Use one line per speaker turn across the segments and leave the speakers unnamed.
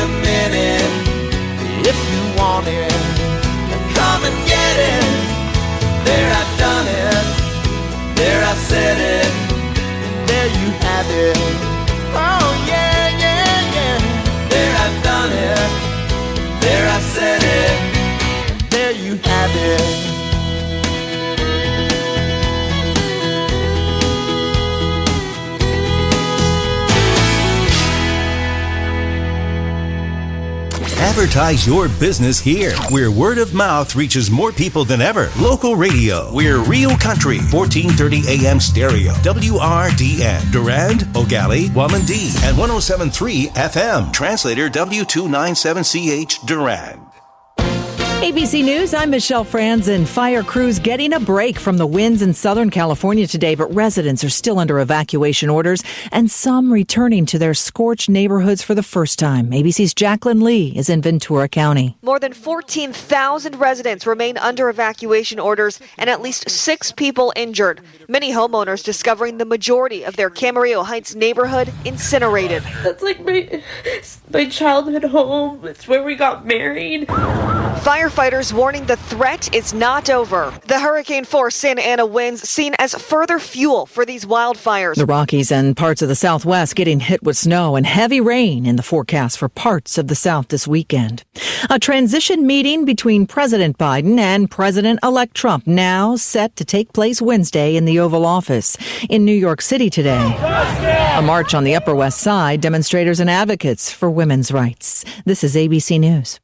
a minute. If you want it, come and get it. There, I've done it. There, I've said it. There you have it. Oh yeah, yeah, yeah. There, I've done it. There, I've said it. There you have it.
Advertise your business here, where word of mouth reaches more people than ever. Local radio. We're Real Country, 1430 AM stereo. WRDN. Durand, Ogali, Wamandee, and 107.3 FM. Translator W297CH Durand.
ABC News, I'm Michelle Franzen. Fire crews getting a break from the winds in Southern California today, but residents are still under evacuation orders and some returning to their scorched neighborhoods for the first time. ABC's Jacqueline Lee is in Ventura County.
More than 14,000 residents remain under evacuation orders and at least 6 people injured. Many homeowners discovering the majority of their Camarillo Heights neighborhood incinerated.
That's like my childhood home. It's where we got married.
Firefighters warning the threat is not over. The hurricane-force Santa Ana winds seen as further fuel for these wildfires.
The Rockies and parts of the Southwest getting hit with snow and heavy rain in the forecast for parts of the South this weekend. A transition meeting between President Biden and President-elect Trump now set to take place Wednesday in the Oval Office in New York City today. A march on the Upper West Side, demonstrators and advocates for women's rights. This is ABC News.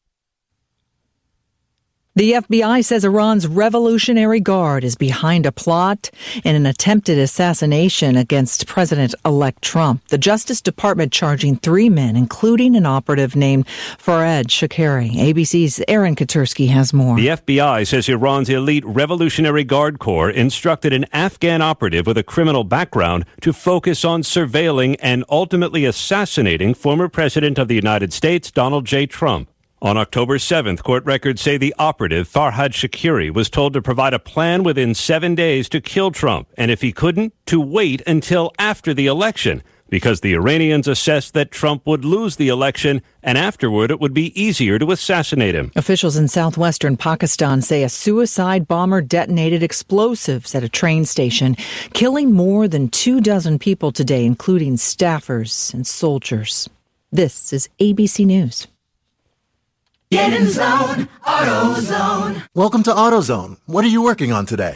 The FBI says Iran's Revolutionary Guard is behind a plot in an attempted assassination against President-elect Trump. The Justice Department charging 3 men, including an operative named Fareed Shakari. ABC's Aaron Katursky has more.
The FBI says Iran's elite Revolutionary Guard Corps instructed an Afghan operative with a criminal background to focus on surveilling and ultimately assassinating former President of the United States, Donald J. Trump. On October 7th, court records say the operative, Fareed Shakari, was told to provide a plan within 7 days to kill Trump, and if he couldn't, to wait until after the election, because the Iranians assessed that Trump would lose the election, and afterward it would be easier to assassinate him.
Officials in southwestern Pakistan say a suicide bomber detonated explosives at a train station, killing more than 24 people today, including staffers and soldiers. This is ABC News.
Get in zone, AutoZone.
Welcome to AutoZone. What are you working on today?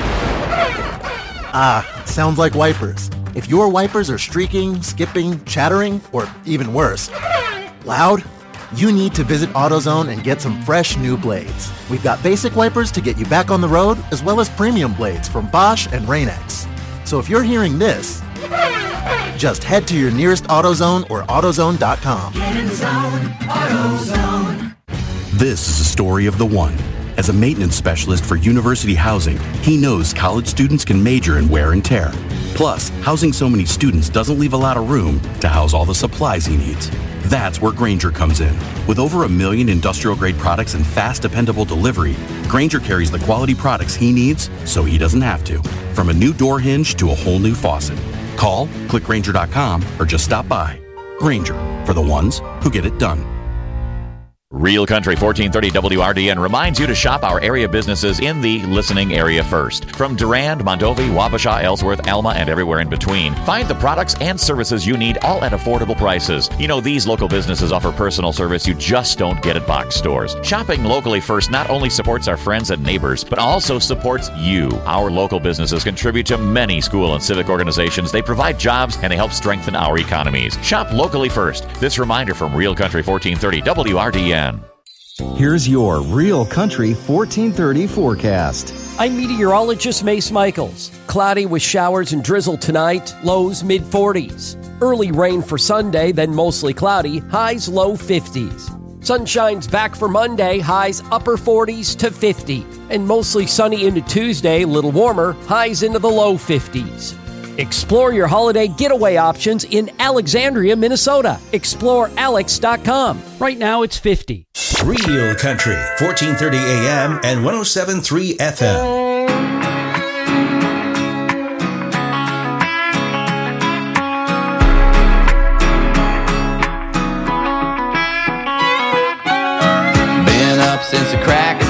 Sounds like wipers. If your wipers are streaking, skipping, chattering, or even worse, loud, you need to visit AutoZone and get some fresh new blades. We've got basic wipers to get you back on the road, as well as premium blades from Bosch and Rain-X. So if you're hearing this, just head to your nearest AutoZone or AutoZone.com.
Get in zone, AutoZone.
This is a story of the one. As a maintenance specialist for University Housing, he knows college students can major in wear and tear. Plus, housing so many students doesn't leave a lot of room to house all the supplies he needs. That's where Grainger comes in. With over 1 million industrial-grade products and fast, dependable delivery, Grainger carries the quality products he needs so he doesn't have to. From a new door hinge to a whole new faucet. Call, click Grainger.com, or just stop by. Grainger, for the ones who get it done.
Real Country 1430 WRDN reminds you to shop our area businesses in the listening area first. From Durand, Mondovi, Wabasha, Ellsworth, Alma, and everywhere in between, find the products and services you need, all at affordable prices. You know, these local businesses offer personal service you just don't get at box stores. Shopping locally first not only supports our friends and neighbors, but also supports you. Our local businesses contribute to many school and civic organizations. They provide jobs and they help strengthen our economies. Shop locally first. This reminder from Real Country 1430 WRDN.
Here's your Real Country 1430 forecast.
I'm meteorologist Mace Michaels. Cloudy with showers and drizzle tonight, lows mid-40s. Early rain for Sunday, then mostly cloudy, highs low 50s. Sunshine's back for Monday, highs upper 40s to 50. And mostly sunny into Tuesday, little warmer, highs into the low 50s. Explore your holiday getaway options in Alexandria, Minnesota. ExploreAlex.com. Right now it's 50.
Real Country, 1430 AM and 107.3 FM.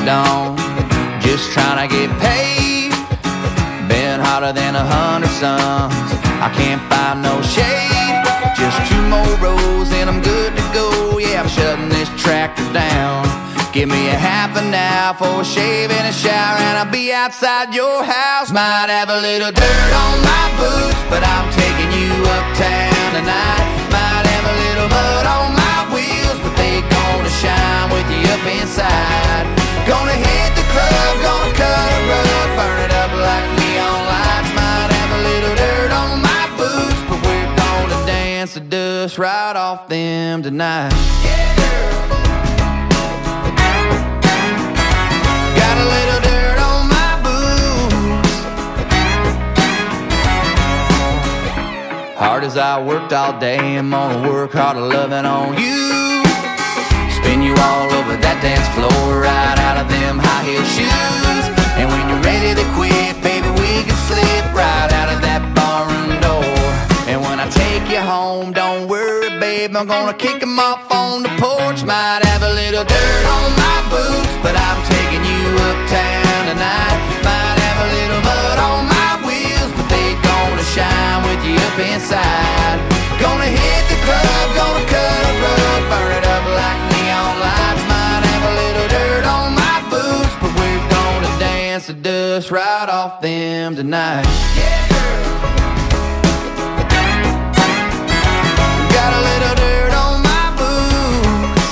moved on. Just trying to get paid. Been hotter than 100 suns. I can't find no shade. Just 2 more rows and I'm good to go. Yeah, I'm shutting this tractor down. Give me a half an hour for a shave and a shower, and I'll be outside your house. Might have a little dirt on my boots, but I'm taking you uptown tonight. Might have a little mud on my wheels, but they gonna shine with you up inside. Gonna hit the club, gonna cut a rug, burn it up like neon lights. Might have a little dirt on my boots, but we're gonna dance the dust right off them tonight. Yeah, girl. Got a little dirt on my boots. Hard as I worked all day, I'm gonna work harder loving on you. Spin you all over that dance floor, right out of them high heel shoes. And when you're ready to quit, baby, we can slip right out of that barroom door. And when I take you home, don't worry, babe, I'm gonna kick them off on the porch. Might have a little dirt on my boots, but I'm taking you uptown tonight. Might have a little mud on my wheels, but they gonna shine with you up inside. Gonna hit the club, gonna cut a rug, burn it up like neon lights. Might have a little dirt on my boots, but we're gonna dance the dust right off them tonight. Yeah, girl. Got a little dirt on my boots.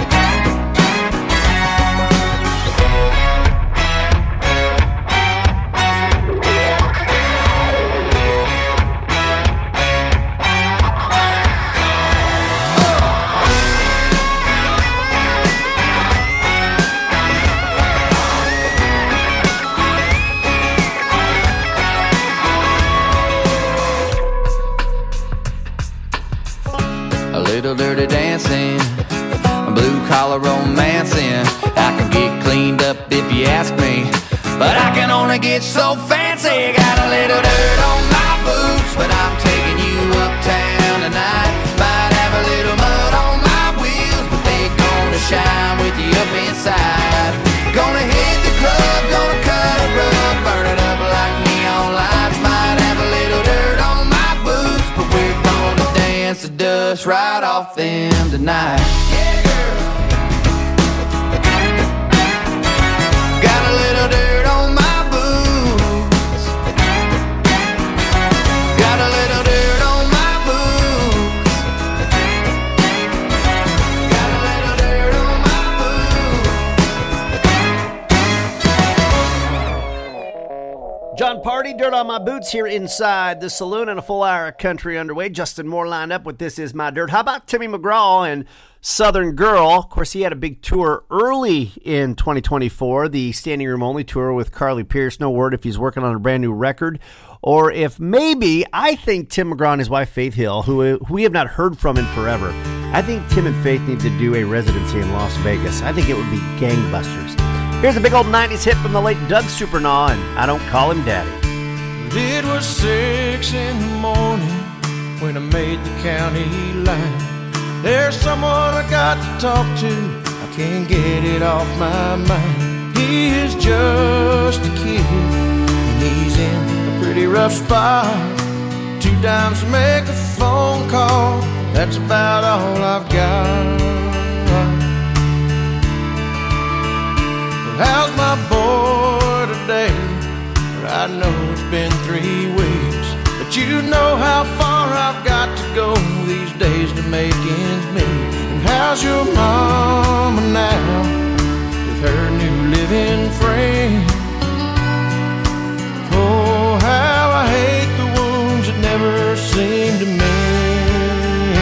A little dirty dancing, blue collar romancing. I can get cleaned up if you ask me, but I can only get so fancy. Got a little dirt on my boots, but I'm taking you uptown tonight. Might have a little mud on my wheels, but they gonna shine with you up inside. Gonna hit the club, gonna cut a rug, burn it up like neon lights. Might have a little dirt on my boots, but we're gonna dance the dust right off them tonight. Yeah, girl. Got a little dirt on my boots. Got a little dirt on my boots. Got a little dirt on my boots.
John Party, Dirt on My Boots here inside the saloon, and a full hour of country underway. Justin Moore lined up with This Is My Dirt. How about Timmy McGraw and Southern Girl? Of course, he had a big tour early in 2024, the Standing Room Only tour with Carly Pearce. No word if he's working on a brand new record or if maybe, I think Tim McGraw and his wife Faith Hill, who we have not heard from in forever, I think Tim and Faith need to do a residency in Las Vegas. I think it would be gangbusters. Here's a big old 90s hit from the late Doug Supernaw, and I Don't Call Him Daddy.
It was 6 in the morning when I made the county line. There's someone I got to talk to, I can't get it off my mind. He is just a kid, and he's in a pretty rough spot. 2 dimes to make a phone call, that's about all I've got. How's my boy today? I know it's been 3 weeks, but you know how far I've got to go these days to make ends meet. And how's your mama now with her new living friend? Oh, how I hate the wounds that never seem to mend.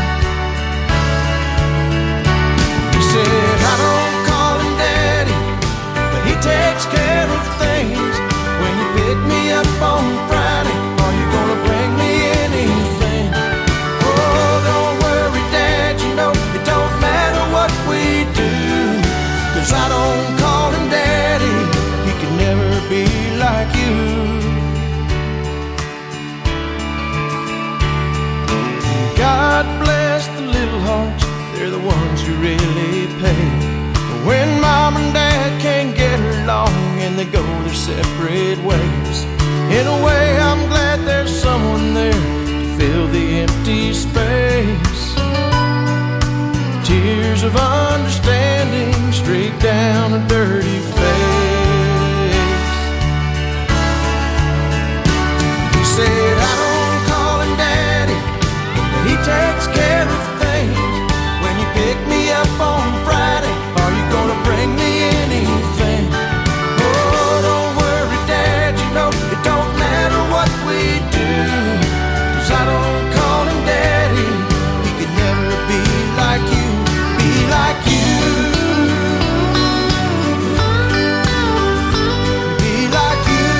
He said, I don't call him daddy, but he takes care of things. When you pick me up on Friday, are you gonna bring me anything? Oh, don't worry, Dad, you know it don't matter what we do, 'cause I don't call him Daddy, he can never be like you. God bless the little hearts, they're the ones who really pay. When Mom and Dad can't they go their separate ways. In a way, I'm glad there's someone there to fill the empty space. Tears of understanding streak down a dirty face. He said, I don't call him daddy, but he takes care of things. When you pick me up on Friday, are you gonna bring me anything? Oh, don't worry, Dad, you know it don't matter what we do, 'cause I don't call him daddy. He could never be like you, be like you, be like you.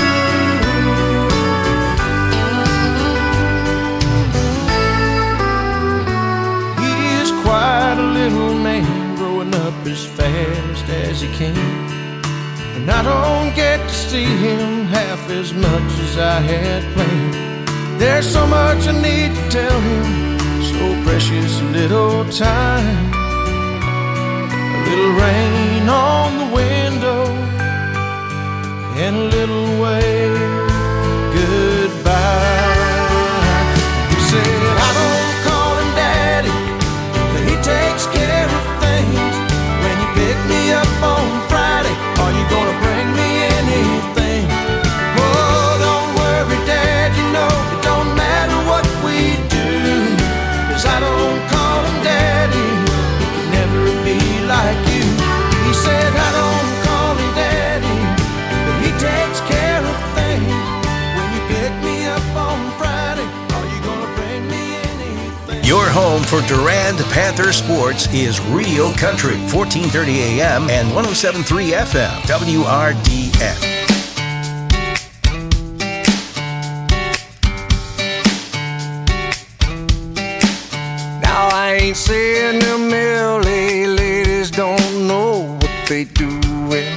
He is quite a little man, growing up as fast as he can, and I don't get to see him half as much as I had planned. There's so much I need to tell him, so precious little time. A little rain on the window and a little wave goodbye. He said, I don't call him daddy, but he takes care of things. When you pick me up on Friday, are you gonna bring me anything? Oh, don't worry, Dad, you know it don't matter what we do, 'cause I don't call him daddy. He can never be like you. He said, I don't call him daddy, but he takes care of things. When you pick me up on Friday, are you gonna bring me anything?
Your home for Durand Panther sports is Real Country, 1430 AM and 107.3 FM, WRDN.
Now I ain't saying them LA ladies don't know what they doing,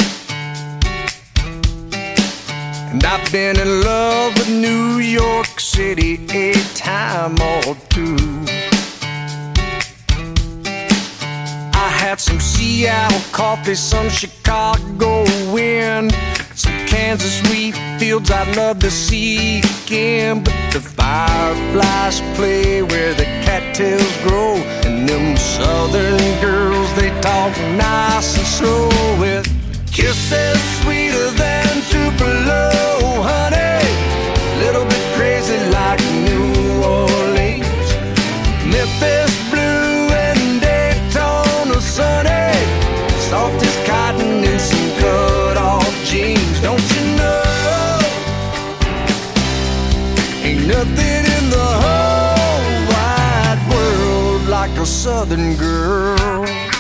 and I've been in love with New York City a time or two. I had some Seattle coffee, some Chicago wind, some Kansas wheat fields I'd love to see again. But the fireflies play where the cattails grow, and them southern girls, they talk nice and slow with kisses sweeter than Tupelo, honey. Little bit crazy like New Orleans, Memphis blue and Daytona sunny, soft as cotton in some cut-off jeans. Don't you know, ain't nothing in the whole wide world like a southern girl.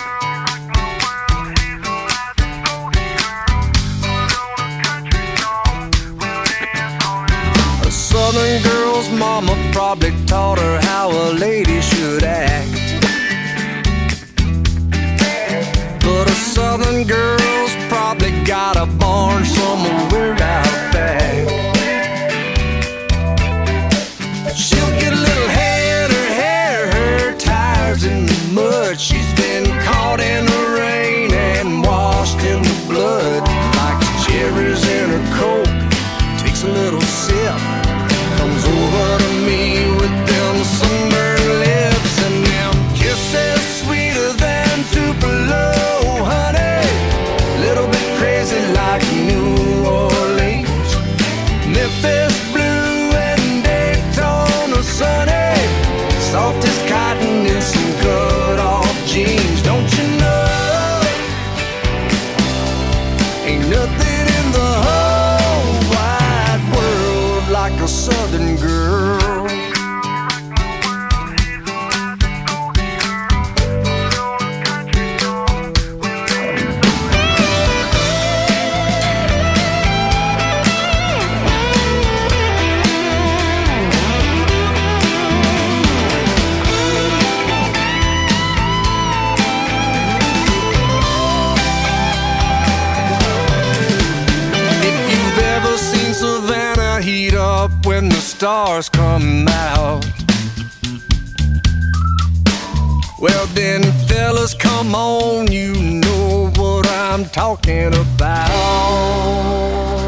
A southern girl's mama probably taught her how a lady should act, but a southern girl's probably got a barn somewhere out back. She'll get a little head, her hair, her tires in the mud. She's been caught in the rain and washed in the blood. Like cherries in her coke, takes a little sip, comes over to me with them sunburned lips and them kisses sweeter than Tupelo, honey. Little bit crazy like New Orleans, Memphis blue and Daytona sunny, soft as cotton in some cut-off jeans. Don't you know, ain't nothing in the whole wide world like a southern girl. When the stars come out, well then fellas, come on, you know what
I'm talking about.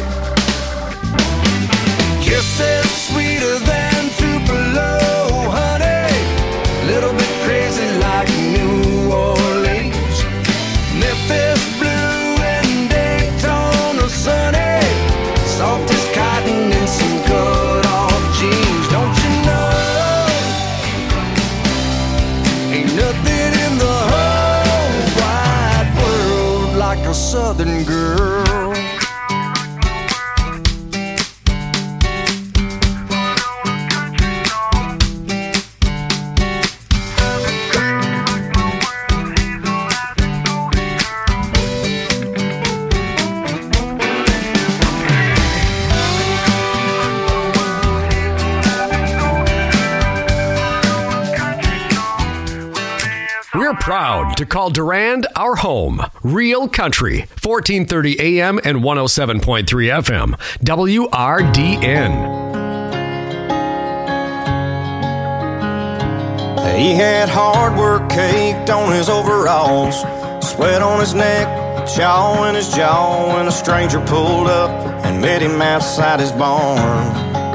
Kisses sweeter than Tupelo, honey. Little bit crazy like New Orleans. Memphis blue and Daytona sunny. Soft as cotton and some cut-off jeans. Don't you know? Ain't nothing in the whole wide world like a Southern girl.
We're proud to call Durand our home. Real Country, 1430 AM and 107.3 FM. WRDN.
He had hard work caked on his overalls, sweat on his neck, chaw in his jaw, when a stranger pulled up and met him outside his barn.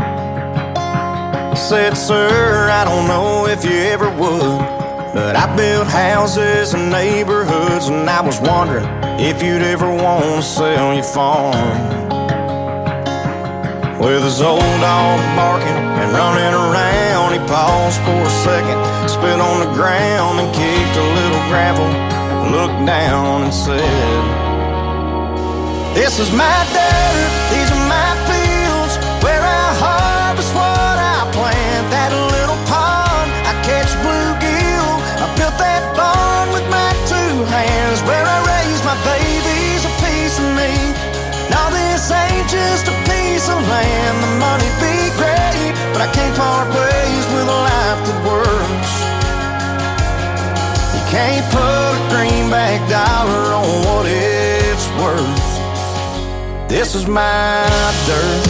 He said, "Sir, I don't know if you ever would, but I built houses and neighborhoods, and I was wondering if you'd ever want to sell your farm." With his old dog barking and running around, he paused for a second, spit on the ground and kicked a little gravel, looked down and said, "This is my dirt, these are my fields, where I harvest what I plant. That little pond, I catch bluegill. I built that barn with my two hands, where I raise my babies, a piece of me. Now this ain't just a piece of land. The money be great, but I can't part ways with a life that works. You can't put a greenback dollar on what it's worth. This is my dirt."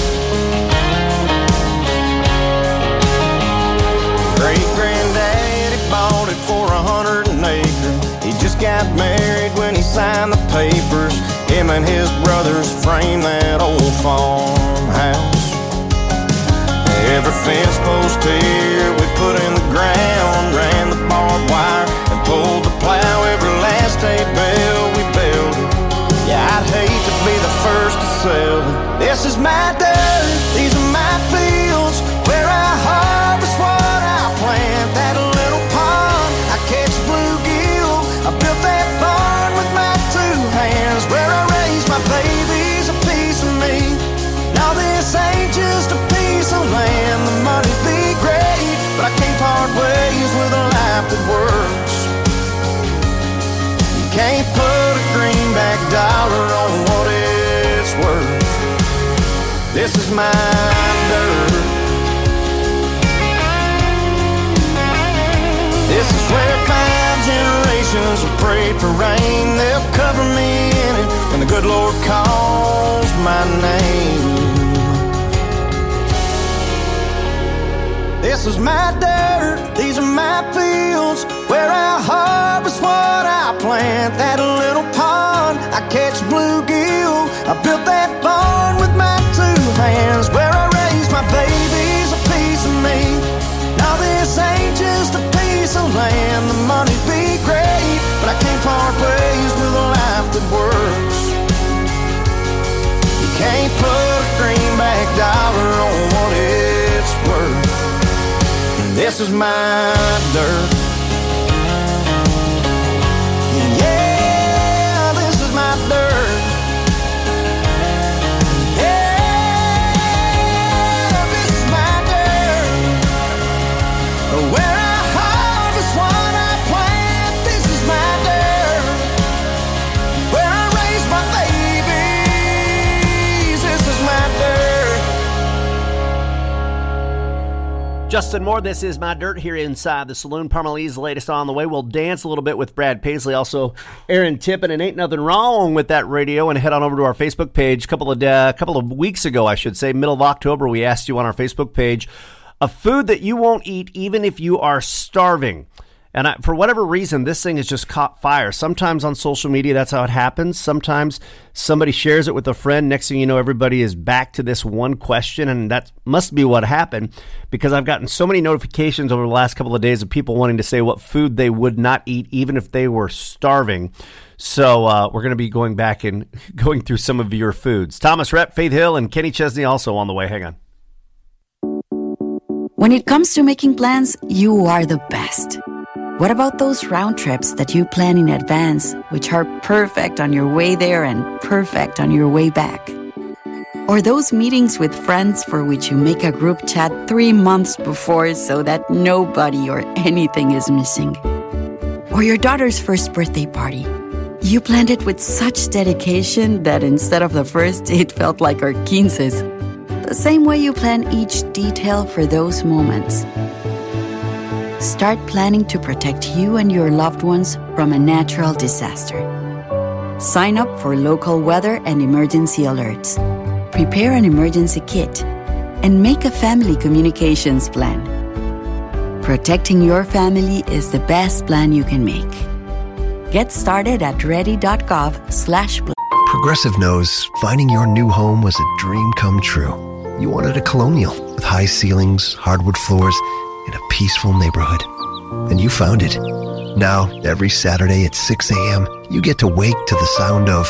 Great-granddaddy bought it for 100 an acre. He just got married when he signed the papers. Him and his brothers framed that old farmhouse. Every fence post here we put in the ground, ran the barbed wire and pulled the plow. Every last hay bale we built. Yeah, I'd hate to be the first to sell it. This is my dirt, these are my fields, where I harvest what I plant. That little pond, I catch bluegill. I built that barn with my two hands, where I raise my babies, a piece of me. Now this ain't just a piece of land. The money be great, but I can't part ways with a life that works. You can't put a greenback dollar on what it's worth. This is my dirt. This is where 5 generations have prayed for rain. They'll cover me in it when the good Lord calls my name. This is my dirt, these are my fields, where I harvest what I plant. That little pond, I catch bluegill. I built that barn with my two hands, where I raise my babies, a piece of me. Now this ain't just a piece of land. The money be great, but I can't part ways with a life that works. You can't put a greenback dollar on what it's worth. This is my dirt. Yeah, this is my dirt. Yeah, this is my dirt. Where I harvest what I plant. This is my dirt. Where I raise my babies. This is my dirt.
Justin Moore, this is my dirt here inside the saloon. Parmalee's latest on the way. We'll dance a little bit with Brad Paisley. Also, Aaron Tippin, and ain't nothing wrong with that radio. And head on over to our Facebook page. A couple of weeks ago, I should say, middle of October, we asked you on our Facebook page a food that you won't eat even if you are starving. And for whatever reason, this thing has just caught fire. Sometimes on social media, that's how it happens. Sometimes somebody shares it with a friend. Next thing you know, everybody is back to this one question, and that must be what happened, because I've gotten so many notifications over the last couple of days of people wanting to say what food they would not eat, even if they were starving. So we're going to be going back and going through some of your foods. Thomas Rhett, Faith Hill, and Kenny Chesney also on the way. Hang on.
When it comes to making plans, you are the best. What about those round trips that you plan in advance, which are perfect on your way there and perfect on your way back? Or those meetings with friends for which you make a group chat 3 months before so that nobody or anything is missing? Or your daughter's first birthday party. You planned it with such dedication that instead of the first, it felt like our 15's. The same way you plan each detail for those moments. Start planning to protect you and your loved ones from a natural disaster. Sign up for local weather and emergency alerts. Prepare an emergency kit. And make a family communications plan. Protecting your family is the best plan you can make. Get started at ready.gov/plan.
Progressive knows finding your new home was a dream come true. You wanted a Colonial with high ceilings, hardwood floors, and a peaceful neighborhood. And you found it. Now, every Saturday at 6 a.m., you get to wake to the sound of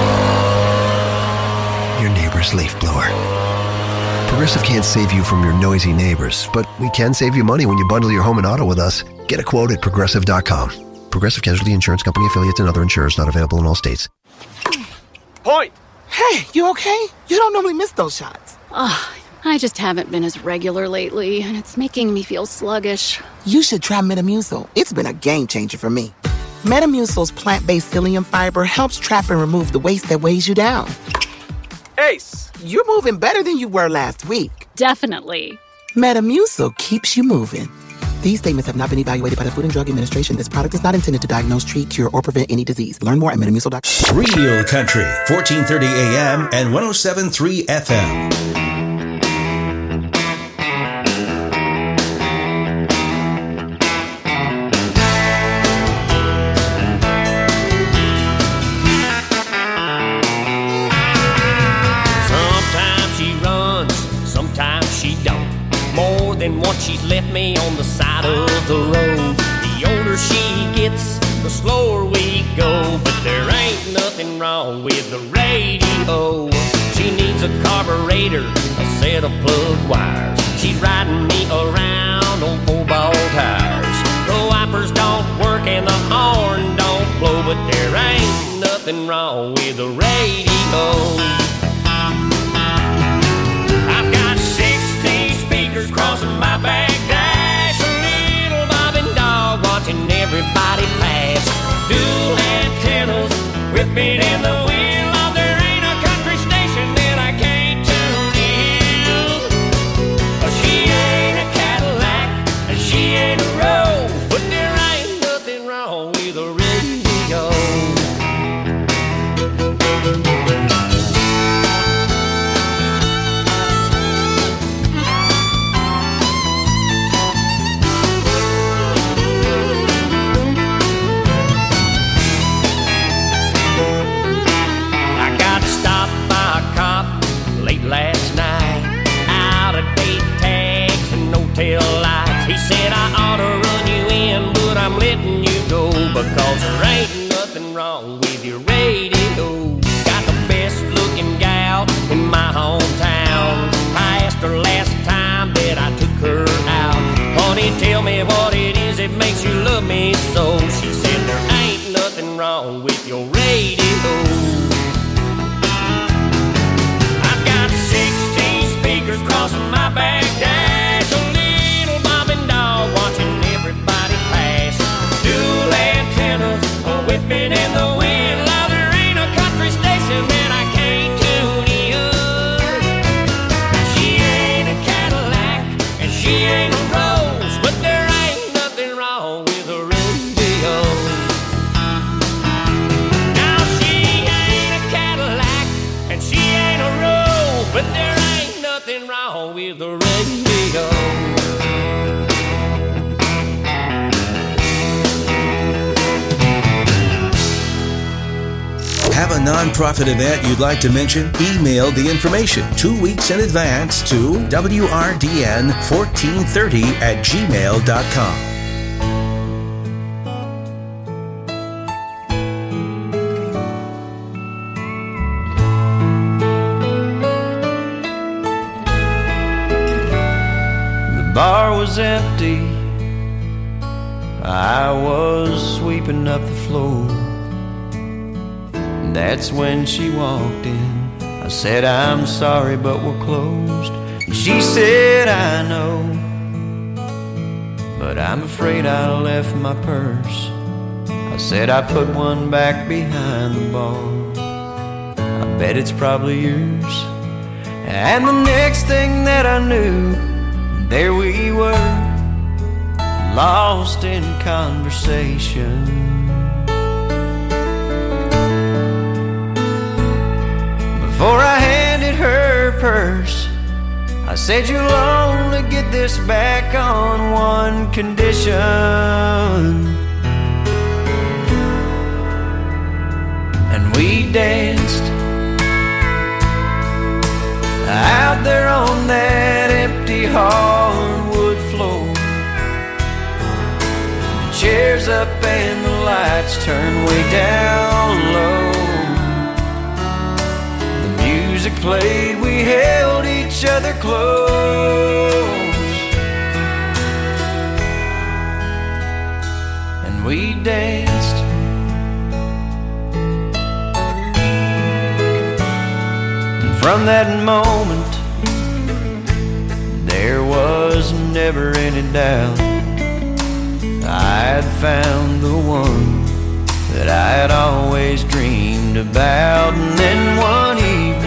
your neighbor's leaf blower. Progressive can't save you from your noisy neighbors, but we can save you money when you bundle your home and auto with us. Get a quote at Progressive.com. Progressive Casualty Insurance Company affiliates and other insurers not available in all states.
Point! Hey, you okay? You don't normally miss those shots.
I just haven't been as regular lately, and it's making me feel sluggish.
You should try Metamucil. It's been a game changer for me. Metamucil's plant-based psyllium fiber helps trap and remove the waste that weighs you down. Ace, you're moving better than you were last week.
Definitely.
Metamucil keeps you moving. These statements have not been evaluated by the Food and Drug Administration. This product is not intended to diagnose, treat, cure, or prevent any disease. Learn more at Metamucil.com.
Real Country, 1430 AM and 107.3 FM.
And once she's left me on the side of the road. The older she gets, the slower we go. But there ain't nothing wrong with the radio. She needs a carburetor, a set of plug wires. She's riding me around on 4-ball tires. The wipers don't work and the horn don't blow. But there ain't nothing wrong with the radio. Crossing my back dash, a little bobbing dog watching everybody pass. Dual antennas whipping in the wind. Oh, there ain't a country station that I can't tune in. She ain't a Cadillac and she ain't a Rose, but there ain't nothing wrong with a radio. Last night, out of date tags and no tail lights. He said I ought to run you in, but I'm letting you go because there ain't nothing wrong with your radio. Got the best looking gal in my hometown. I asked her last time that I took her out, honey, tell me what it is that makes you love me so. She said there ain't nothing wrong with your radio. Crossing my back dash, a little bobbing dog watching everybody pass. Dual antennas whipping in the wind. Now there ain't a country station that I can't tune in. She ain't a Cadillac and she ain't a Rose, but there ain't nothing wrong with a radio. Now she ain't a Cadillac and she ain't a Rose, but there ain't nothing wrong with the radio.
nonprofit event you'd like to mention? Email the information 2 weeks in advance to wrdn1430@gmail.com.
The bar was empty. I was sweeping up the floor. That's when she walked in. I said, I'm sorry, but we're closed. And she said, I know, but I'm afraid I left my purse. I said, I put one back behind the bar. I bet it's probably yours. And the next thing that I knew, there we were, lost in conversation. Before I handed her purse, I said, you'll only get this back on one condition. And we danced out there on that empty hardwood floor. The chairs up and the lights turned way down low. Music played, we held each other close, and we danced. And from that moment, there was never any doubt I had found the one that I had always dreamed about. And then one evening,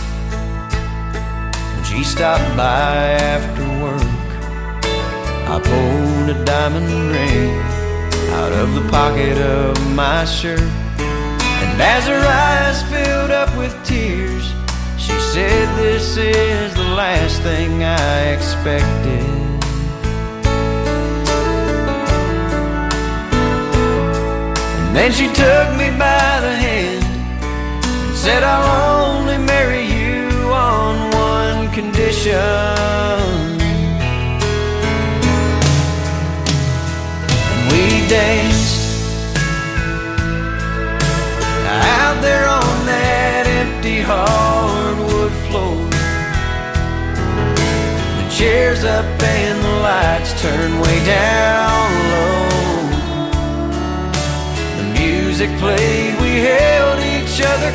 she stopped by after work. I pulled a diamond ring out of the pocket of my shirt, and as her eyes filled up with tears, she said, this is the last thing I expected. And then she took me by the hand and said, I'll only marry you on one condition. And we danced out there on that empty hardwood floor. The chairs up and the lights turned way down low. The music played, we held each other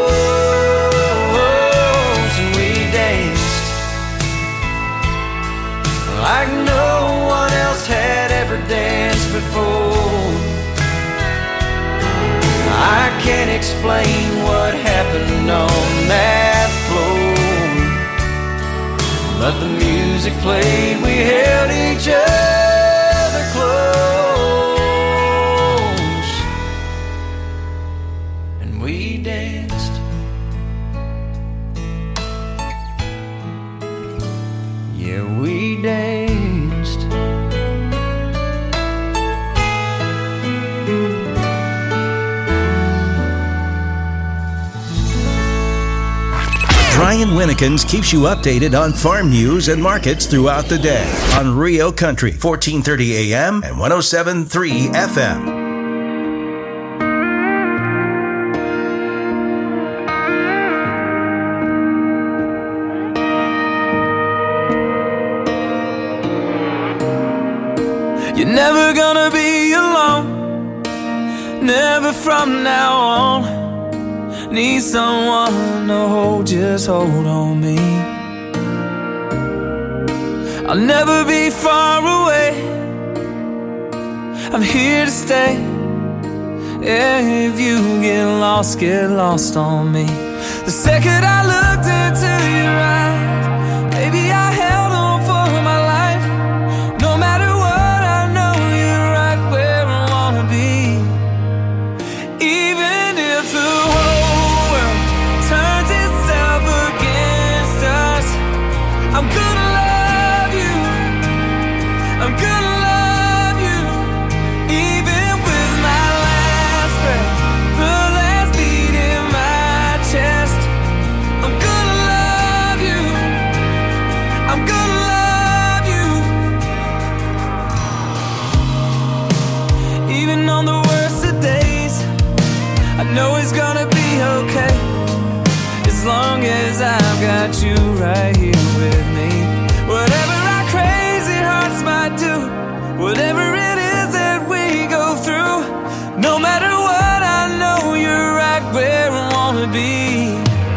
close, and we danced like no one else had ever danced before. I can't explain what happened on that floor, but the music played, we held each other close, and we danced. Yeah, we danced.
Brian Winnekins keeps you updated on farm news and markets throughout the day on Rio Country, 1430 AM and 107.3 FM.
You're never gonna be alone, never from now on. Need someone to hold, just hold on me. I'll never be far away, I'm here to stay. Yeah, if you get lost on me. The second I looked into your eyes, baby, I held on for my life. No matter what, I know you're right where I wanna be. Even if the whole world turns itself against us, I'm gonna love you, I'm gonna love you. Even with my last breath, the last beat in my know it's gonna be okay, as long as I've got you right here with me. Whatever our crazy hearts might do, whatever it is that we go through, no matter what, I know you're right where I wanna be.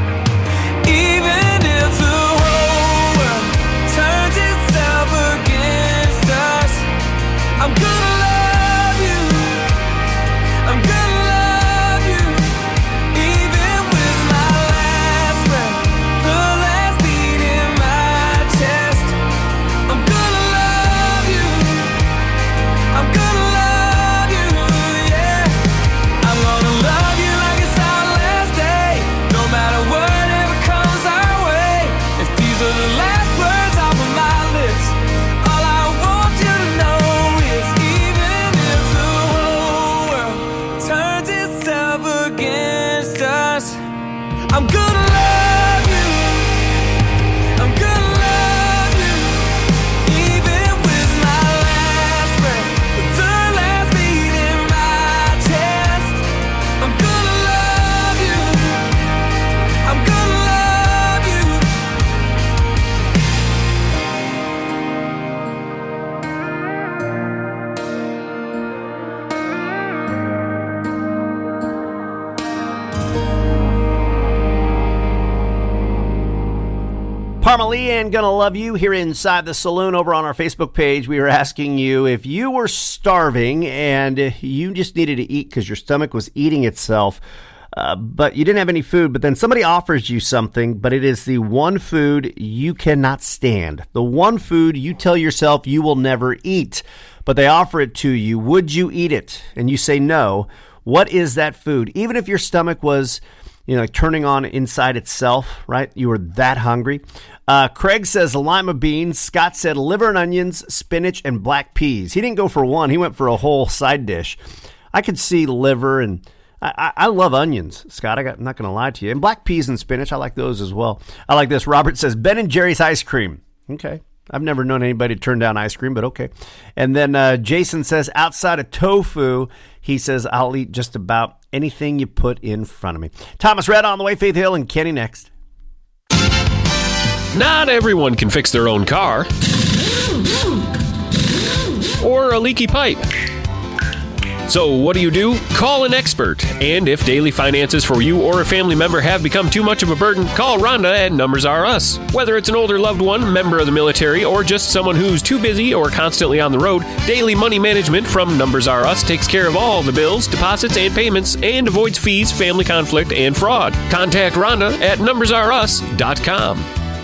Even if the whole world turns itself against us, I'm gonna love you, I'm gonna love you. Even with my last breath, the last beat in my chest, I'm gonna love you, I'm gonna love you, yeah. I'm gonna love you like it's our last day, no matter whatever comes our way. If these are the last words off of my lips, all I want you to know is even if the whole world turns itself against us, I'm gonna love you, I'm gonna love you. Even with my last breath, the last beat in my chest, I'm gonna love you, I'm gonna love you.
Parmalee and Gonna Love You here inside the saloon. Over on our Facebook page, we were asking you if you were starving and you just needed to eat because your stomach was eating itself, but you didn't have any food, but then somebody offers you something, but it is the one food you cannot stand. The one food you tell yourself you will never eat, but they offer it to you. Would you eat it? And you say no. What is that food? Even if your stomach was, turning on inside itself, right? You were that hungry. Craig says lima beans. Scott said liver and onions, spinach, and black peas. He didn't go for one. He went for a whole side dish. I could see liver, and I love onions, Scott. I'm not going to lie to you. And black peas and spinach, I like those as well. I like this. Robert says Ben and Jerry's ice cream. Okay. I've never known anybody turn down ice cream, but okay. And then Jason says outside of tofu, he says, I'll eat just about anything you put in front of me. Thomas Red on the way, Faith Hill and Kenny next.
Not everyone can fix their own car or a leaky pipe. So what do? Call an expert. And if daily finances for you or a family member have become too much of a burden, call Rhonda at Numbers R Us. Whether it's an older loved one, member of the military, or just someone who's too busy or constantly on the road, Daily Money Management from Numbers R Us takes care of all the bills, deposits, and payments and avoids fees, family conflict, and fraud. Contact Rhonda at numbersrus.com.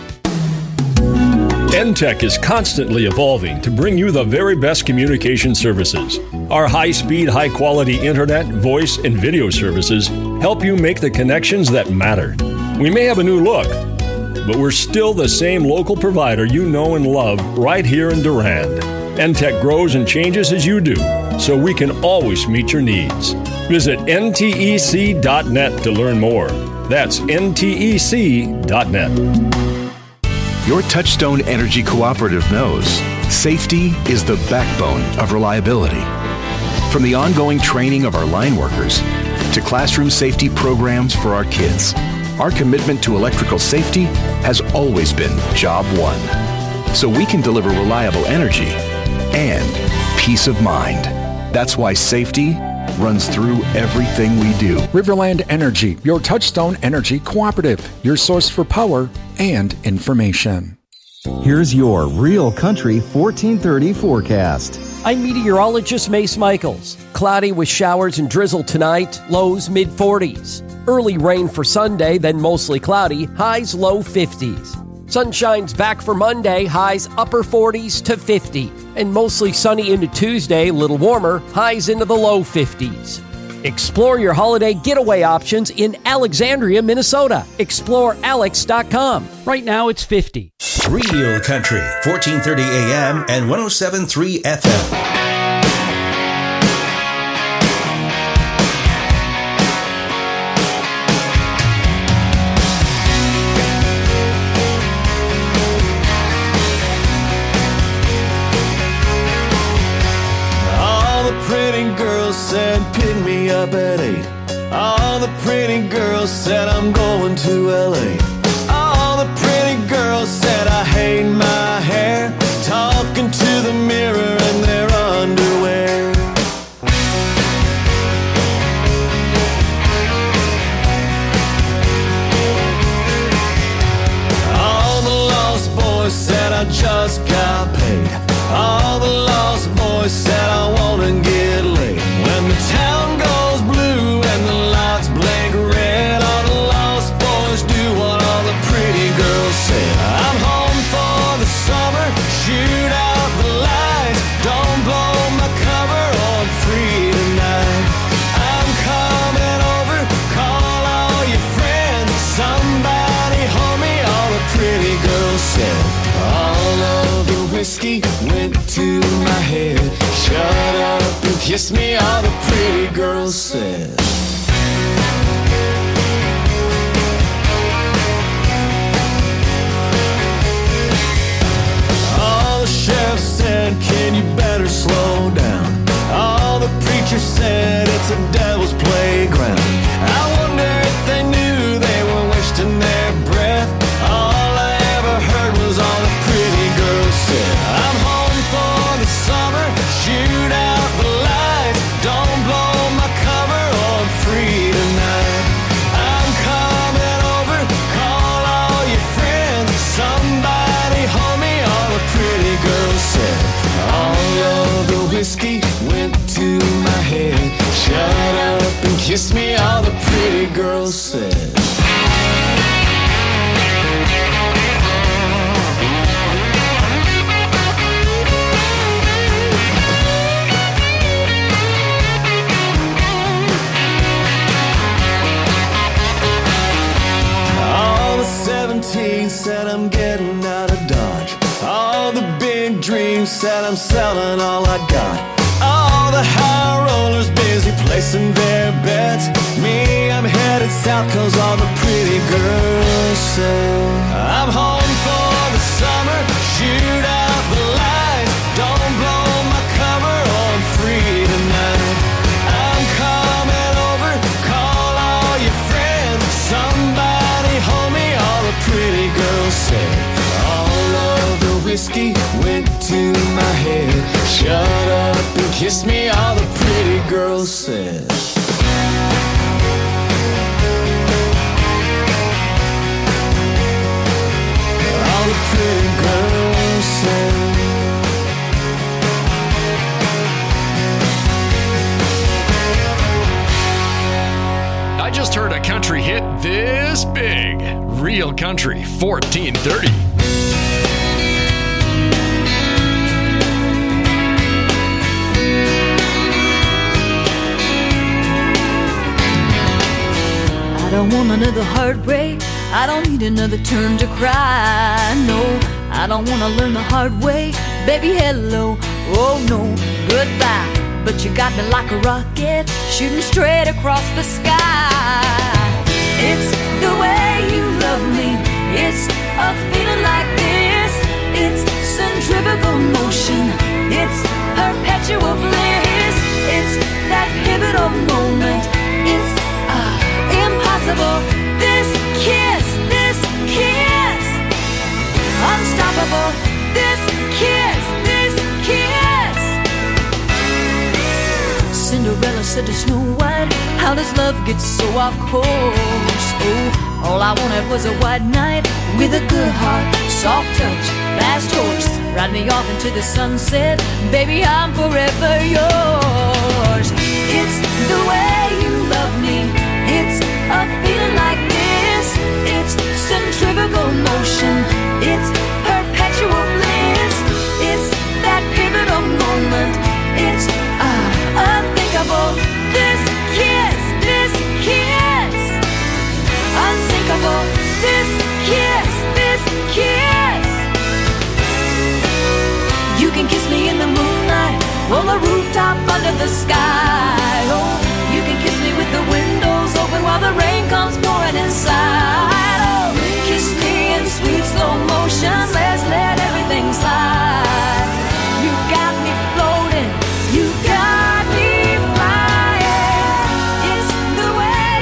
NTech is constantly evolving to bring you the very best communication services. Our high-speed, high-quality internet, voice, and video services help you make the connections that matter. We may have a new look, but we're still the same local provider you know and love right here in Durand. NTech grows and changes as you do, so we can always meet your needs. Visit ntec.net to learn more. That's ntec.net.
Your Touchstone Energy Cooperative knows safety is the backbone of reliability. From the ongoing training of our line workers to classroom safety programs for our kids, our commitment to electrical safety has always been job one. So we can deliver reliable energy and peace of mind. That's why safety runs through everything we do.
Riverland Energy, your Touchstone Energy Cooperative, your source for power and information.
Here's your Real Country 1430 forecast.
I'm meteorologist Mace Michaels. Cloudy with showers and drizzle tonight, lows mid-40s. Early rain for Sunday, then mostly cloudy, highs low 50s. Sunshine's back for Monday, highs upper 40s to 50. And mostly sunny into Tuesday, a little warmer, highs into the low 50s. Explore your holiday getaway options in Alexandria, Minnesota. ExploreAlex.com. Right now it's 50.
Real Country, 1430 AM and 107.3 FM.
All the pretty girls said pick me up at 8.
All the pretty girls said I'm going to LA. All the pretty girls said I hate my hair, talking to the mirror in their underwear. All the lost boys said I just got paid. All the lost boys said I wanna get laid. When the town goes blue and the lights blink red, all the lost boys do what all the pretty girls say. I'm home for the summer, shoot out the lights, don't blow my cover, I'm free tonight. I'm coming over, call all your friends, somebody hold me, all the pretty girls said. All of the whiskey went to my head, shut up and kiss me, all the pretty girls said. All the sheriff said, can you better slow down? All the preachers said, it's a devil's playground. I wonder if they knew they were wasting their breath. All I ever heard was all the pretty girls said. I'm home for the summer, shoot out the lights, don't blow my cover, I'm free tonight. I'm coming over, call all your friends, somebody hold me, all the pretty girls said. All of the whiskey went to my head, shut up and kiss me, all the pretty girls said. All the 17 said I'm getting out of Dodge. All the big dreams said I'm selling all I got. All the high rollers busy placing their bets. Me, I'm headed south cause all the pretty girls say. I'm home for the summer, shoot out the lights, don't blow my cover, I'm free tonight. I'm coming over, call all your friends, somebody hold me, all the pretty girls say. All of the whiskey went to my head, shut up and kiss me, all the pretty girls said. All the pretty girls said.
I just heard a country hit this big. Real Country 1430.
I don't want another heartbreak, I don't need another turn to cry. No, I don't want to learn the hard way. Baby, hello, oh no, goodbye. But you got me like a rocket, shooting straight across the sky. It's the way you love me, it's a feeling like this. It's centrifugal motion, it's perpetual bliss. It's that pivotal moment, it's impossible. This kiss, unstoppable. This kiss. Cinderella said to Snow White, how does love get so off course? Oh, all I wanted was a white knight with a good heart, soft touch, fast horse. Ride me off into the sunset, baby, I'm forever yours. It's the way you love me, it's a feeling like this. It's centrifugal motion, it's perpetual bliss. It's that pivotal moment, it's unthinkable. This kiss, unsinkable. This kiss. You can kiss me in the moonlight, on the rooftop under the sky. Oh, you can kiss me with the windows open while the rain comes pouring inside. Oh, kiss me in sweet slow motion, let's let everything slide. You got me floating, you got me flying. It's the way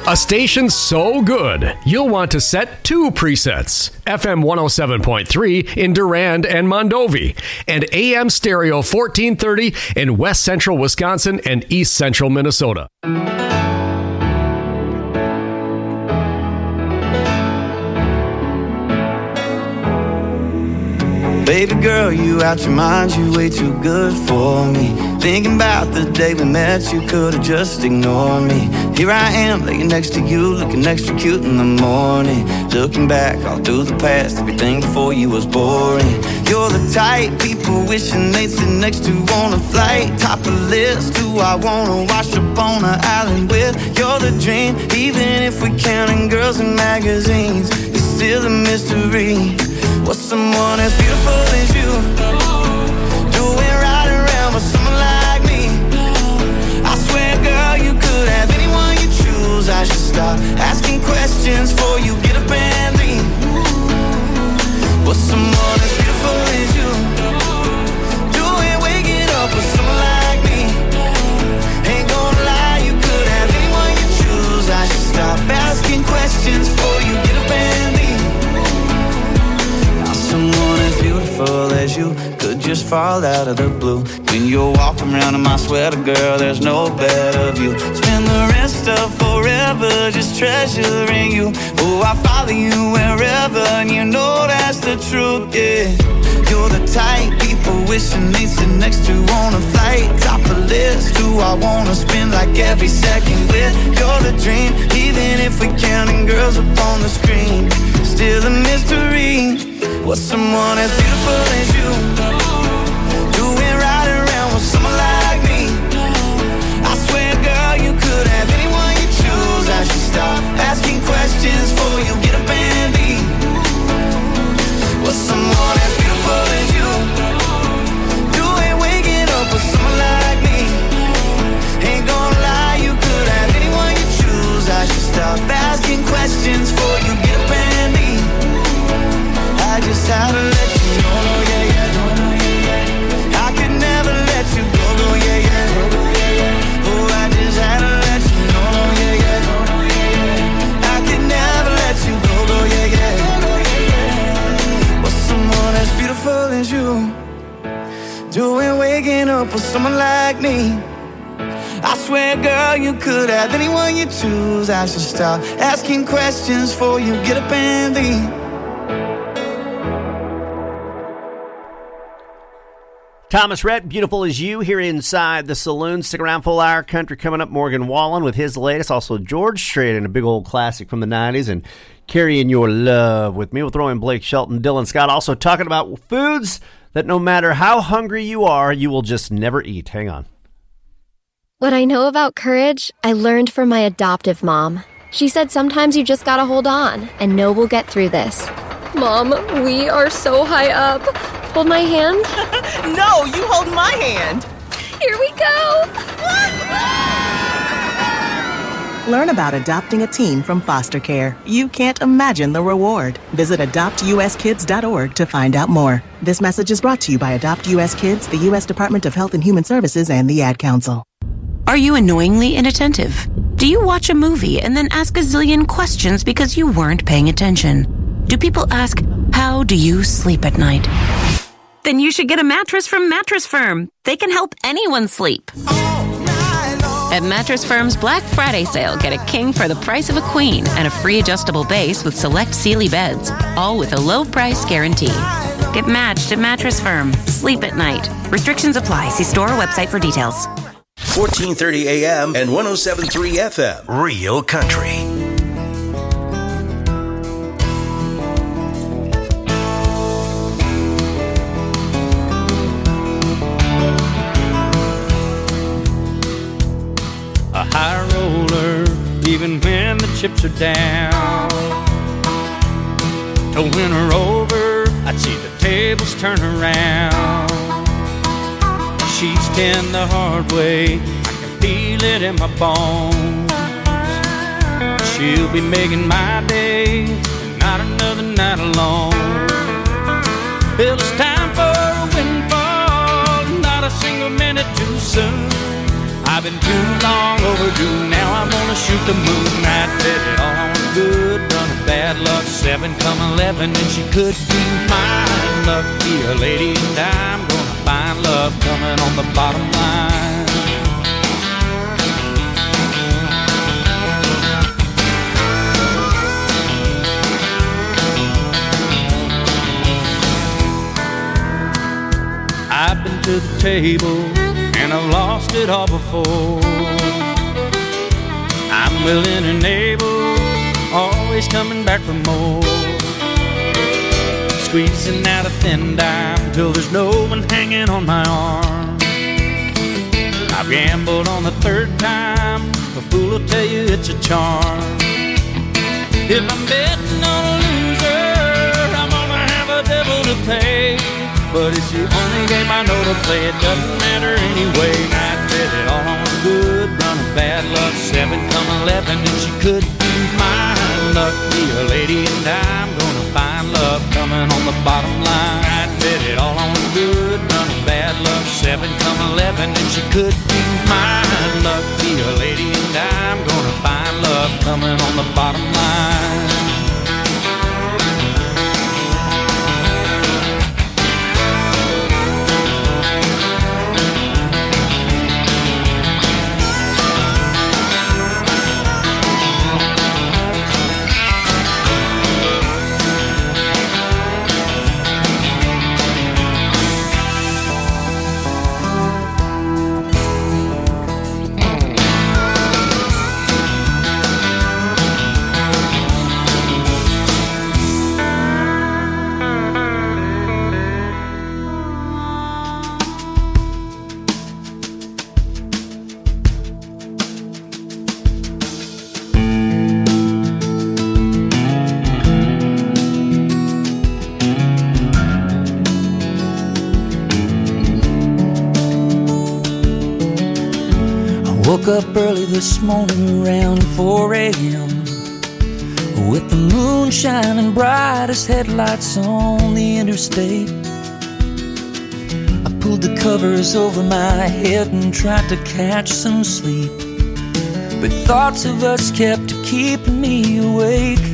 A station so good, you'll want to set 2 presets. FM 107.3 in Durand and Mondovi, and AM stereo 1430 in West Central Wisconsin and East Central Minnesota.
Baby girl, you out your mind, you way too good for me. Thinking about the day we met, you could've just ignored me. Here I am, laying next to you, looking extra cute in the morning. Looking back all through the past, everything before you was boring. You're the type people wishing they'd sit next to on a flight. Top of the list, who I wanna wash up on an island with. You're the dream, even if we're counting girls in magazines. It's still a mystery. What's someone as beautiful as you doing right around with someone like me? I swear, girl, you could have anyone you choose. I should stop asking questions before you get up and leave. What's someone as beautiful as you doing waking up with someone like me? Ain't gonna lie, you could have anyone you choose. I should stop asking questions before you get up and leave. Someone as beautiful as you could just fall out of the blue. When you're walking around in my sweater, girl, there's no better view. Spend the rest of forever just treasuring you. Oh, I follow you wherever, and you know that's the truth, yeah. You're the type people wishing they'd sit next to on a flight. Top of the list, who I wanna spend like every second with. You're the dream, even if we're counting girls up on the screen. Still a mystery. What's someone as beautiful as you doing right around with someone like me? I swear, girl, you could have anyone you choose. I should stop asking questions before you get up and leave. What's someone as beautiful as you doing waking up with someone like me? Ain't gonna lie, you could have anyone you choose. I should stop asking questions before you get up and leave. I just had to let you know, yeah, yeah. I could never let you go, yeah, yeah. Oh, I just had to let you know, yeah, yeah. I could never let you go, yeah, yeah. What's someone as beautiful as you doing waking up with someone like me? I swear, girl, you could have anyone you choose. I should stop asking questions before you get up and leave.
Thomas Rhett, Beautiful as You, here inside the saloon. Stick around, full hour country coming up. Morgan Wallen with his latest. Also, George Strait and a big old classic from the 90s. And Carrying Your Love with me. We'll throw in Blake Shelton, Dylan Scott. Also talking about foods that no matter how hungry you are, you will just never eat. Hang on.
What I know about courage, I learned from my adoptive mom. She said sometimes you just gotta hold on and know we'll get through this. Mom, we are so high up. Hold my hand.
No, you hold my hand.
Here we go.
Learn about adopting a teen from foster care. You can't imagine the reward. Visit adoptuskids.org to find out more. This message is brought to you by Adopt US Kids, the U.S. Department of Health and Human Services, and the Ad Council.
Are you annoyingly inattentive? Do you watch a movie and then ask a zillion questions because you weren't paying attention? Do people ask, how do you sleep at night? Then you should get a mattress from Mattress Firm. They can help anyone sleep. At Mattress Firm's Black Friday sale, get a king for the price of a queen and a free adjustable base with select Sealy beds, all with a low price guarantee. Get matched at Mattress Firm. Sleep at night. Restrictions apply. See store or website for details.
1430 AM and 107.3 FM. Real Country.
A high roller, even when the chips are down. To win her over, I'd see the tables turn around. She's 10 the hard way, I can feel it in my bones. She'll be making my day, and not another night alone. Well, it's time for a windfall, not a single minute too soon. I've been too long overdue, now I'm gonna shoot the moon. I bet it all on a good run of bad luck. 7 come 11 and she could be mine. Lucky a lady and I'm gonna find love coming on the bottom line. I've been to the table and I've lost it all before. I'm willing and able, always coming back for more. Squeezing out a thin dime till there's no one hanging on my arm. I've gambled on the 3rd time, a fool will tell you it's a charm. If I'm betting on a loser, I'm gonna have a devil to pay. But it's the only game I know to play, it doesn't matter anyway. I bet it all on a good run of bad luck. 7 come 11 and she could be mine. Lucky a lady and I'm gonna find love coming on the bottom line. I bet it all on a good run of bad luck. 7 come 11 and she could be mine. Lucky a lady and I'm gonna find love coming on the bottom line.
Woke up early this morning around 4 a.m. with the moon shining bright as headlights on the interstate. I pulled the covers over my head and tried to catch some sleep, but thoughts of us kept keeping me awake.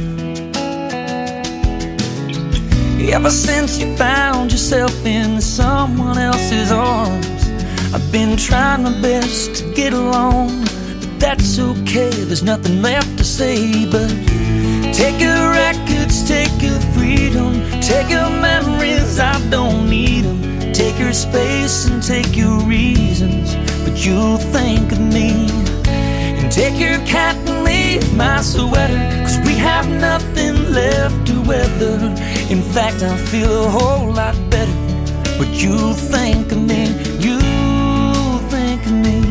Ever since you found yourself in someone else's arms, I've been trying my best to get along, but that's okay, there's nothing left to say. But take your records, take your freedom, take your memories, I don't need them. Take your space and take your reasons, but you'll think of me. And take your cat and leave my sweater, 'cause we have nothing left to weather. In fact, I feel a whole lot better, but you'll think of me. Think of me.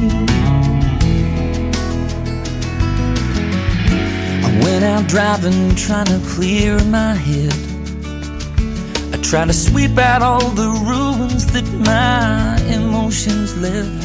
I went out driving, trying to clear my head. I tried to sweep out all the ruins that my emotions left.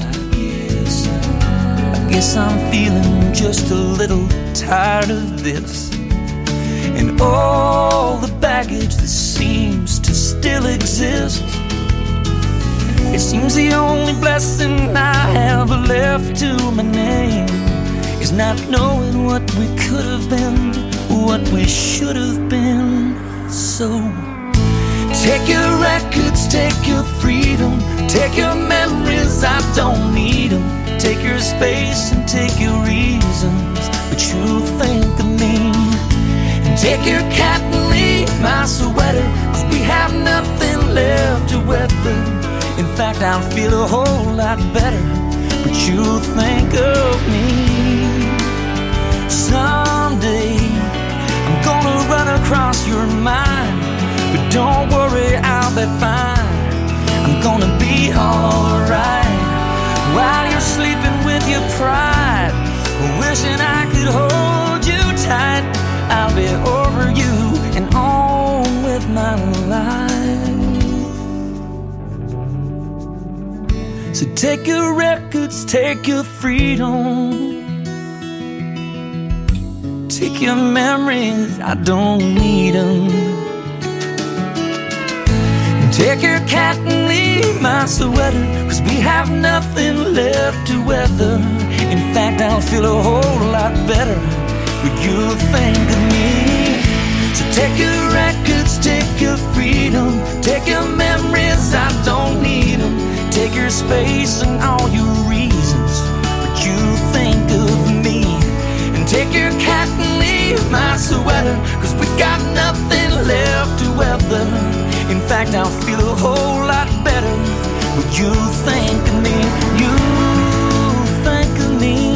I guess I'm feeling just a little tired of this, and all the baggage that seems to still exist. It seems the only blessing I have left to my name is not knowing what we could have been, what we should have been. So take your records, take your freedom, take your memories, I don't need them. Take your space and take your reasons, but you'll think of me. And take your cat and leave my sweater, 'cause we have nothing left to weather. In fact, I'll feel a whole lot better, but you'll think of me. Someday I'm gonna run across your mind, but don't worry, I'll be fine. I'm gonna be alright while you're sleeping with your pride, wishing I could hold you tight. I'll be over you and on with my life. So take your records, take your freedom, take your memories, I don't need them. Take your cat and leave my sweater, 'cause we have nothing left to weather. In fact, I'll feel a whole lot better when you think of me. So take your records, take your freedom, take your memories, I don't need them. Take your space and all your reasons, but you think of me. And take your cat and leave my sweater, 'cause we got nothing left to weather. In fact, I'll feel a whole lot better when you think of me. You think of me.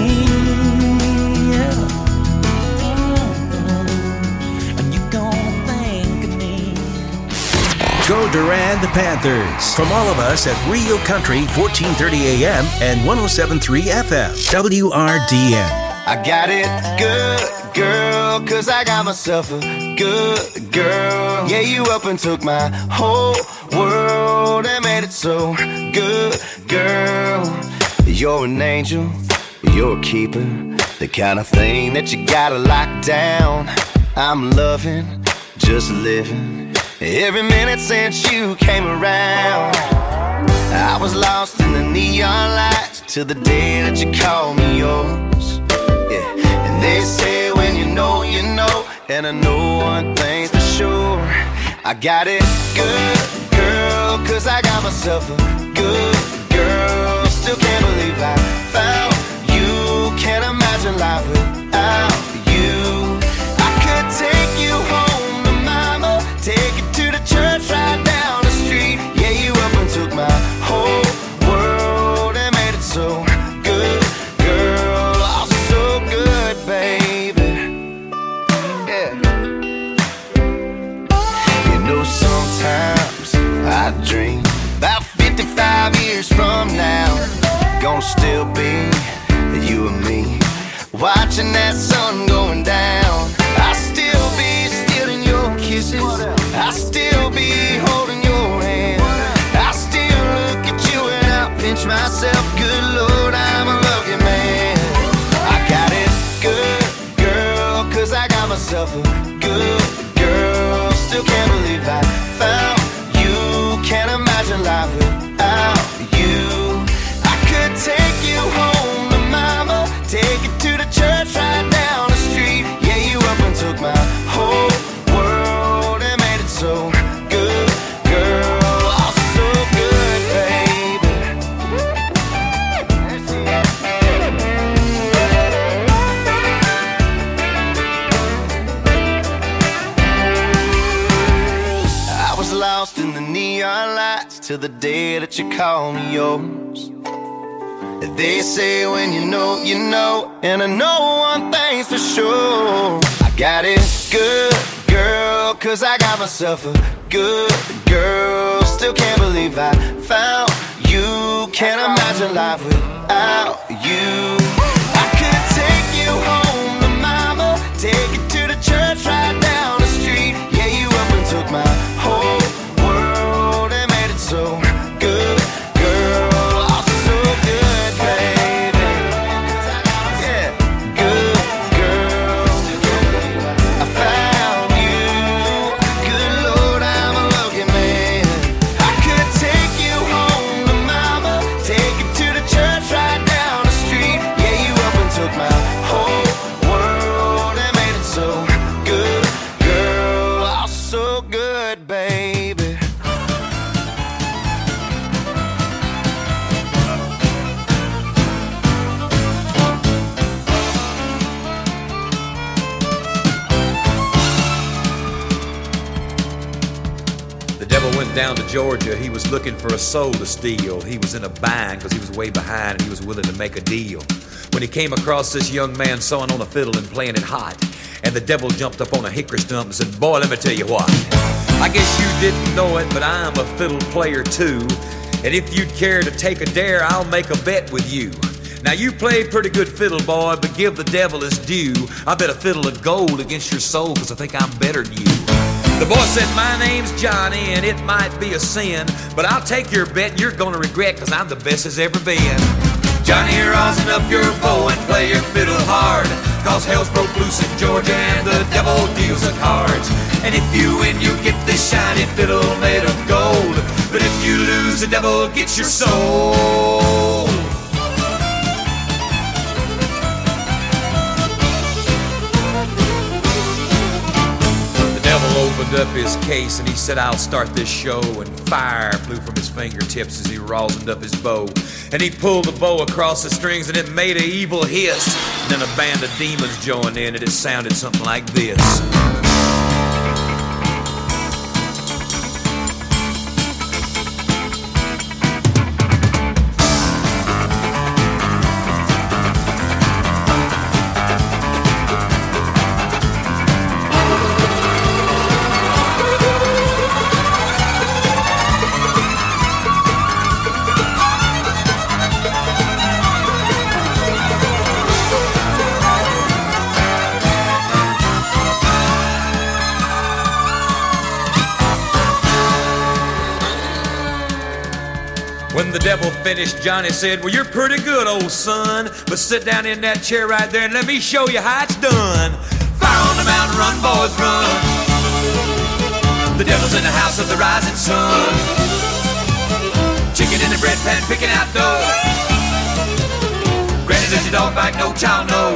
Go Durand Panthers. From all of us at Rio Country, 1430 AM and 107.3 FM. WRDN.
I got it good, girl, 'cause I got myself a good girl. Yeah, you up and took my whole world and made it so good, girl. You're an angel, you're a keeper, the kind of thing that you gotta lock down. I'm loving, just living every minute since you came around. I was lost in the neon lights till the day that you called me yours. Yeah, and they say when you know, you know. And I know one thing's for sure, I got it good, girl, 'cause I got myself a good girl. Still can't believe I found you. Can't imagine life without you. I could take you home to mama, take you to the church right down the street. Yeah, you up and took my whole world and made it so good, girl. Oh, so good, baby. Yeah. You know, sometimes I dream about 55 years from now, gonna still be you and me, watching that sun going down. I'll still be stealing your kisses, I'll still be holding your hand, I'll still look at you and I'll pinch myself. Good Lord, I'm a lucky man. I got it good, girl, 'cause I got myself a good girl. Still can't believe I found you. Can't imagine life without you. I could take you home to mama, take you to the church right down the street. Yeah, you up and took my whole world and made it so good, girl. Oh, so good, baby. I was lost in the neon lights till the day that you called me yours. They say when you know, you know. And I know one thing's for sure, I got it good, girl, 'cause I got myself a good girl. Still can't believe I found you. Can't imagine life without you. I could take you home to mama, take you to the church right down the street. Yeah, you up and took my whole world and made it so good, girl. Oh, so good, baby. Yeah, good girl. I found you. Good Lord, I'm a lucky man. I could take you home to mama, take you to the church right down the street. Yeah, you up and took my whole world and made it so good, girl. Oh, so good, baby.
The devil went down to Georgia. He was looking for a soul to steal. He was in a bind because he was way behind and he was willing to make a deal. When he came across this young man sawing on a fiddle and playing it hot, and the devil jumped up on a hickory stump and said, "Boy, let me tell you what. I guess you didn't know it, but I'm a fiddle player too. And if you'd care to take a dare, I'll make a bet with you. Now you play pretty good fiddle, boy, but give the devil his due. I bet a fiddle of gold against your soul, 'cause I think I'm better than you." The boy said, "My name's Johnny, and it might be a sin, but I'll take your bet you're gonna regret, 'cause I'm the best as ever been." Johnny, rosin up your bow and play your fiddle hard, 'cause hell's broke loose in Georgia and the devil deals the cards. And if you win, you get this shiny fiddle made of gold, but if you lose, devil gets your soul. The devil opened up his case and he said, I'll start this show. And fire flew from his fingertips as he rosined up his bow. And he pulled the bow across the strings and it made an evil hiss. And then a band of demons joined in and it sounded something like this. When the devil finished, Johnny said, well, you're pretty good, old son, but sit down in that chair right there and let me show you how it's done. Fire on the mountain, run, boys, run. The devil's in the house of the rising sun. Chicken in the bread pan, picking out dough. Granny, does your dog bite? No child, no.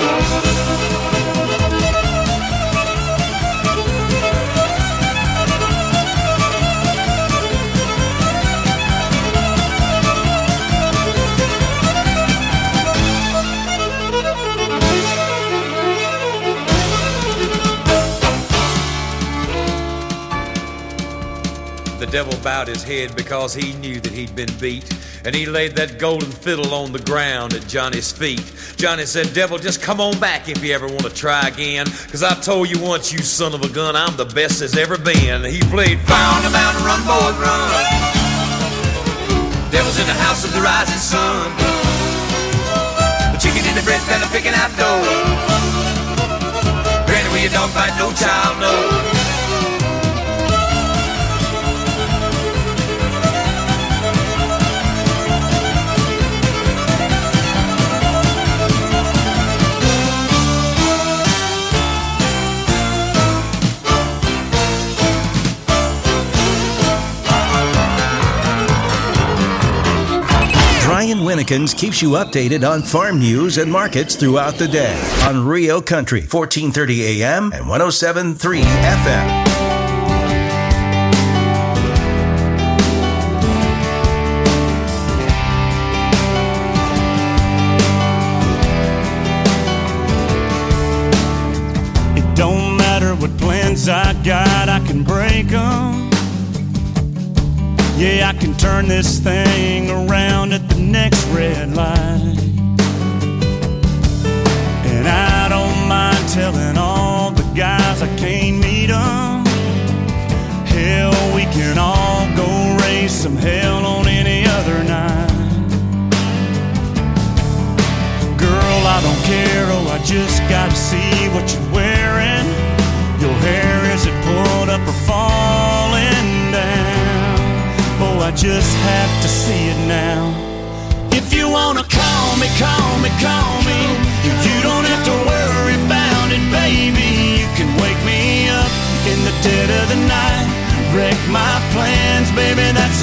The devil bowed his head because he knew that he'd been beat. And he laid that golden fiddle on the ground at Johnny's feet. Johnny said, devil, just come on back if you ever want to try again. Cause I told you once, you son of a gun, I'm the best there's ever been. He played fire on the mountain, run, boys, run. Devil's in the house of the rising sun. The chicken in the bread pan, picking out dough. Granny, will your dog bite? No child, no.
Brian Winnekins keeps you updated on farm news and markets throughout the day on Rio Country, 1430 AM and 107.3 FM.
It don't matter what plans I got, I can break them. Yeah, I can turn this thing around at the next red light. And I don't mind telling all the guys I can't meet them. Hell, we can all go raise some hell on any other night. Girl, I don't care, oh, I just gotta see what you're wearing. Your hair, is it pulled up or falling down? Oh, I just have to see it now. If you wanna call me, call me, call me. You don't have to worry about it, baby. You can wake me up in the dead of the night. Wreck my plans, baby, that's